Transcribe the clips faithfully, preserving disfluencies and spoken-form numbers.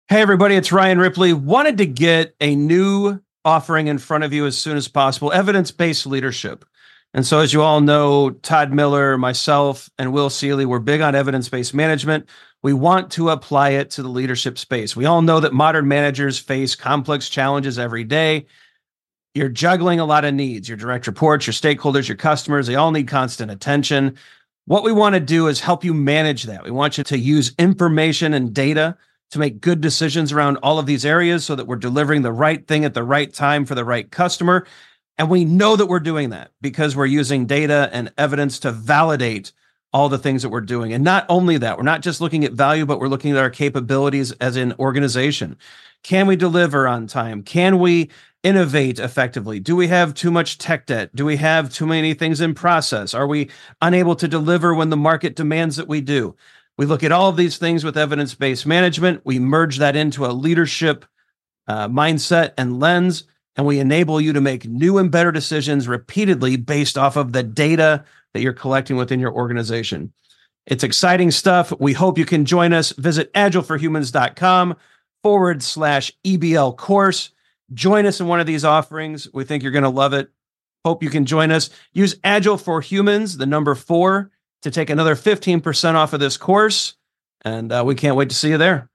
Hey, everybody, it's Ryan Ripley. Wanted to get a new offering in front of you as soon as possible, evidence-based leadership. And so, as you all know, Todd Miller, myself, and Will Seeley, we're big on evidence-based management. We want to apply it to the leadership space. We all know that modern managers face complex challenges every day. You're juggling a lot of needs, your direct reports, your stakeholders, your customers, they all need constant attention. What we want to do is help you manage that. We want you to use information and data to make good decisions around all of these areas so that we're delivering the right thing at the right time for the right customer. And we know that we're doing that because we're using data and evidence to validate all the things that we're doing. And not only that, we're not just looking at value, but we're looking at our capabilities as an organization. Can we deliver on time? Can we innovate effectively? Do we have too much tech debt? Do we have too many things in process? Are we unable to deliver when the market demands that we do? We look at all of these things with evidence-based management. We merge that into a leadership uh, mindset and lens, and we enable you to make new and better decisions repeatedly based off of the data that you're collecting within your organization. It's exciting stuff. We hope you can join us. Visit agileforhumans.com forward slash EBL course. Join us in one of these offerings. We think you're going to love it. Hope you can join us. Use Agile for Humans, the number four, to take another fifteen percent off of this course. And uh, we can't wait to see you there.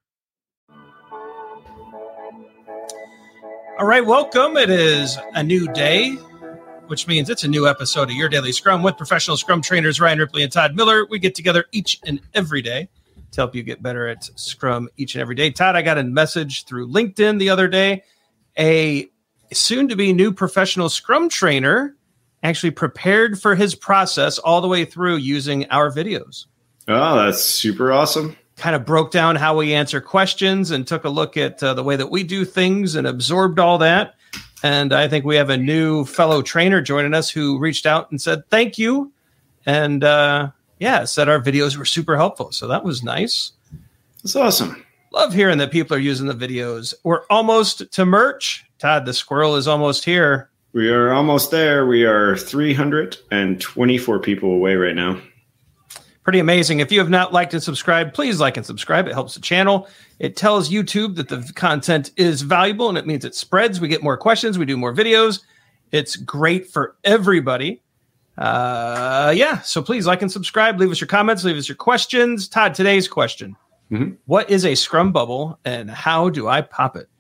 All right, welcome. It is a new day, which means it's a new episode of Your Daily Scrum with professional Scrum trainers Ryan Ripley and Todd Miller. We get together each and every day to help you get better at Scrum each and every day. Todd, I got a message through LinkedIn the other day. A soon-to-be new professional Scrum trainer actually prepared for his process all the way through using our videos. Oh, that's super awesome. Kind of broke down how we answer questions and took a look at uh, the way that we do things and absorbed all that. And I think we have a new fellow trainer joining us who reached out and said, thank you. And uh, yeah, said our videos were super helpful. So that was nice. That's awesome. Love hearing that people are using the videos. We're almost to merch. Todd, the squirrel is almost here. We are almost there. We are three hundred twenty-four people away right now. Pretty amazing. If you have not liked and subscribed, please like and subscribe. It helps the channel. It tells YouTube that the content is valuable, and it means it spreads. We get more questions. We do more videos. It's great for everybody. Uh, yeah, so please like and subscribe. Leave us your comments. Leave us your questions. Todd, today's question. Mm-hmm. What is a Scrum bubble, and how do I pop it?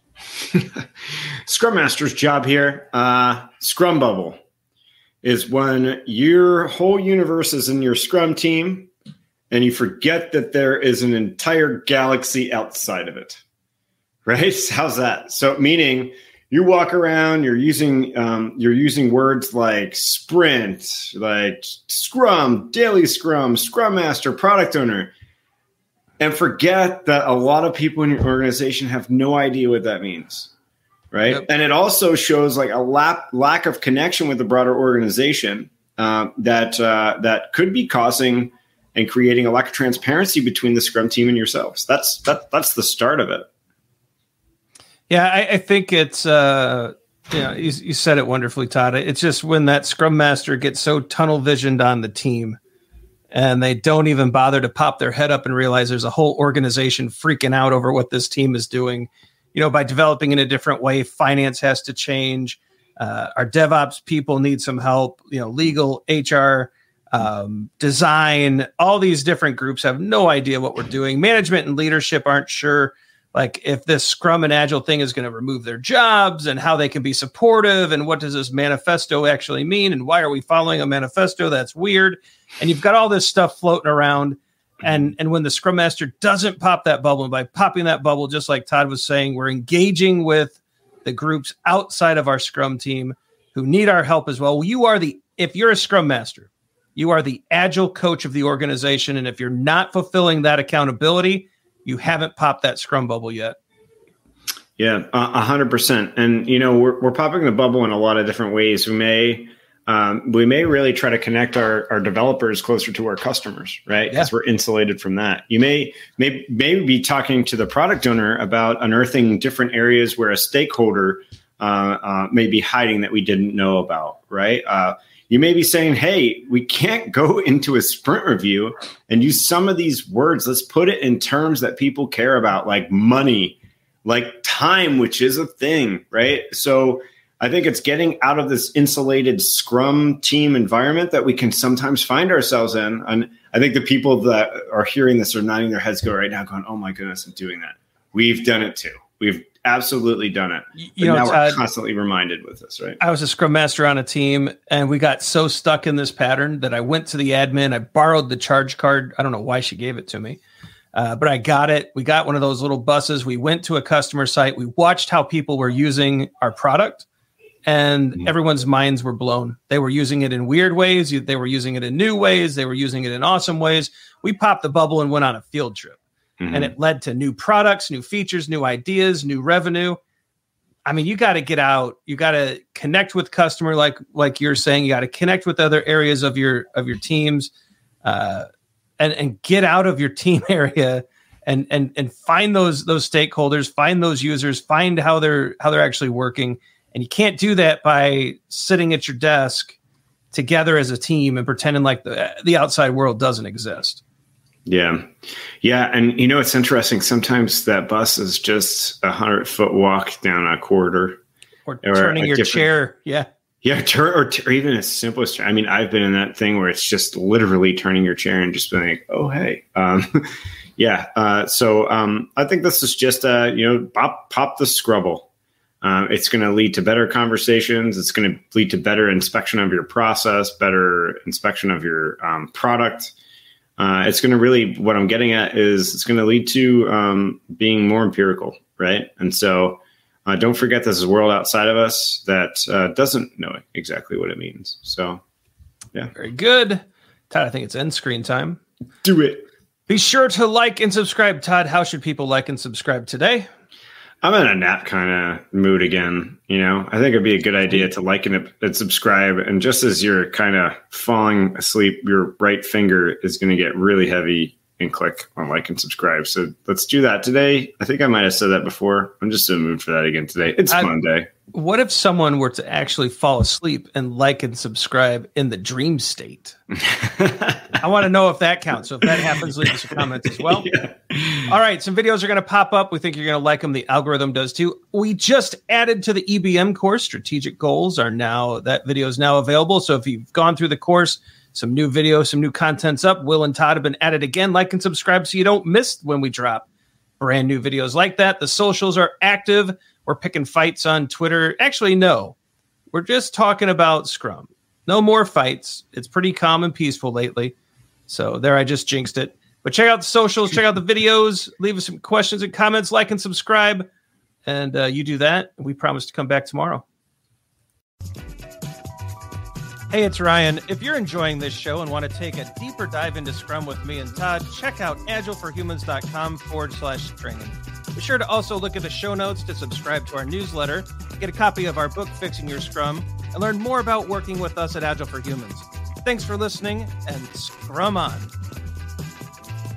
Scrum Master's job here. Uh, Scrum bubble is when your whole universe is in your Scrum team and you forget that there is an entire galaxy outside of it. Right? How's that? So meaning you walk around, you're using um, you're using words like sprint, like Scrum, daily Scrum, Scrum Master, product owner, and forget that a lot of people in your organization have no idea what that means, right? Yep. And it also shows like a lap, lack of connection with the broader organization uh, that uh, that could be causing and creating a lack of transparency between the Scrum team and yourselves. That's that that's the start of it. Yeah, I, I think it's uh, you know you, you said it wonderfully, Todd. It's just when that Scrum Master gets so tunnel visioned on the team, and they don't even bother to pop their head up and realize there's a whole organization freaking out over what this team is doing. You know, by developing in a different way, finance has to change. Uh, our DevOps people need some help. You know, legal, H R, um, design, all these different groups have no idea what we're doing. Management and leadership aren't sure, like, if this Scrum and Agile thing is going to remove their jobs and how they can be supportive and what does this manifesto actually mean and why are we following a manifesto? That's weird. And you've got all this stuff floating around. And, and when the Scrum Master doesn't pop that bubble, and by popping that bubble, just like Todd was saying, we're engaging with the groups outside of our Scrum team who need our help as well. You are the, if you're a Scrum Master, you are the Agile coach of the organization. And if you're not fulfilling that accountability, you haven't popped that Scrum bubble yet. Yeah, a hundred percent. And, you know, we're, we're popping the bubble in a lot of different ways. We may, um, we may really try to connect our, our developers closer to our customers, right? Because yeah. we're insulated from that. You may, may, maybe be talking to the product owner about unearthing different areas where a stakeholder uh, uh, may be hiding that we didn't know about, right? Uh, You may be saying, hey, we can't go into a sprint review and use some of these words. Let's put it in terms that people care about, like money, like time, which is a thing, right? So I think it's getting out of this insulated Scrum team environment that we can sometimes find ourselves in. And I think the people that are hearing this are nodding their heads go right now going, oh my goodness, I'm doing that. We've done it too. We've absolutely done it. You know, now Todd, we're constantly reminded with this, right? I was a Scrum Master on a team, and we got so stuck in this pattern that I went to the admin. I borrowed the charge card. I don't know why she gave it to me, uh, but I got it. We got one of those little buses. We went to a customer site. We watched how people were using our product, and mm-hmm. everyone's minds were blown. They were using it in weird ways. They were using it in new ways. They were using it in awesome ways. We popped the bubble and went on a field trip. Mm-hmm. And it led to new products, new features, new ideas, new revenue. I mean, you got to get out. You got to connect with customer, like like you're saying. You got to connect with other areas of your of your teams, uh, and and get out of your team area and and and find those those stakeholders, find those users, find how they're how they're actually working. And you can't do that by sitting at your desk together as a team and pretending like the the outside world doesn't exist. Yeah. Yeah. And, you know, it's interesting. Sometimes that bus is just a hundred foot walk down a corridor. Or, or turning your chair. Yeah. Yeah. Tur- or, or even as simple as, I mean, I've been in that thing where it's just literally turning your chair and just being like, oh, hey. Um, yeah. Uh, so um, I think this is just, uh, you know, pop, pop the Scrubble. Uh, it's going to lead to better conversations. It's going to lead to better inspection of your process, better inspection of your um, product. Uh, it's going to really, what I'm getting at is it's going to lead to um, being more empirical, right? And so uh, don't forget there's a world outside of us that uh, doesn't know exactly what it means. So, yeah. Very good. Todd, I think it's end screen time. Do it. Be sure to like and subscribe. Todd, how should people like and subscribe today? I'm in a nap kind of mood again. You know, I think it'd be a good idea to like and, and subscribe. And just as you're kind of falling asleep, your right finger is going to get really heavy and click on like and subscribe. So let's do that today. I think I might have said that before. I'm just in the mood for that again today. It's I, Monday. What if someone were to actually fall asleep and like and subscribe in the dream state? I want to know if that counts. So if that happens, leave us a comment as well. Yeah. All right. Some videos are going to pop up. We think you're going to like them. The algorithm does too. We just added to the E B M course. Strategic goals are now, that video is now available. So if you've gone through the course, some new videos, some new content's up. Will and Todd have been added again. Like and subscribe so you don't miss when we drop brand new videos like that. The socials are active. We're picking fights on Twitter. Actually, no. We're just talking about Scrum. No more fights. It's pretty calm and peaceful lately. So there, I just jinxed it. But check out the socials. Check out the videos. Leave us some questions and comments. Like and subscribe. And uh, you do that. We promise to come back tomorrow. Hey, it's Ryan. If you're enjoying this show and want to take a deeper dive into Scrum with me and Todd, check out agileforhumans.com forward slash training. Be sure to also look at the show notes to subscribe to our newsletter, get a copy of our book, Fixing Your Scrum, and learn more about working with us at Agile for Humans. Thanks for listening, and Scrum on.